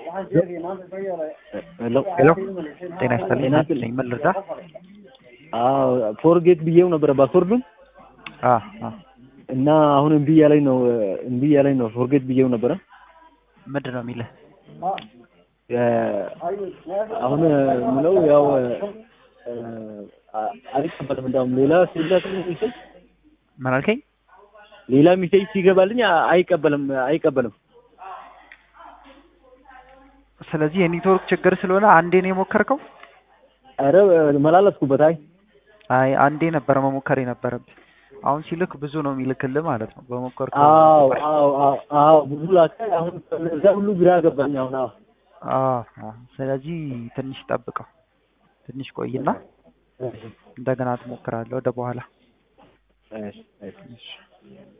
ሄሎ ጤና ይስጥልኝ ምን ልርዳ? ፎርጌት ብዬው ነበር ፓስወርዱን እና አሁን እምቢ ያለኝ ነው ፎርጌት ብዬው ነበር። ምንድነው የሚልህ? አሁን ምለው ያው አይቀበልም እንደውም ሌላ ሲላክ ምን አልከኝ? ሌላ ሜሴጅ ሲገባልኝ አይቀበልም። ስለዚህ የኔትወርክ ችግር ስለሆነ አንዴ ነው የሞከርከው? አረ መላለስኩበት። አይ አንዴ ነበር መሞከር የነበረብህ። አሁን ሲልክ ብዙ ነው የሚልክልህ ማለት ነው። በሞከርከው አዎ ብዙ ላከ። አሁን እዛ ሁሉ ግራ ገባኝ አሁን። ስለዚህ ትንሽ ጠብቀው፣ ትንሽ ቆይና እንደገና ትሞክራለህ ወደ በኋላ። እሺ